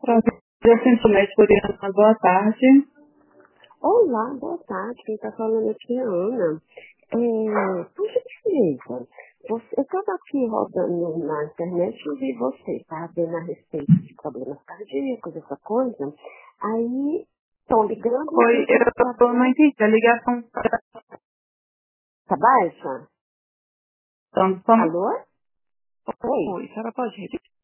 Eu sinto mais por isso. Boa tarde. Olá, boa tarde. Quem está falando aqui é a Ana. Por gentileza, eu estava aqui rodando na internet e vi você, tá vendo a respeito de problemas cardíacos, essa coisa. Aí, estão ligando e Oi, eu queria eu não saber. entendi. A ligação Tá baixa? então, Alô? Oi. Oi, a senhora pode repetir?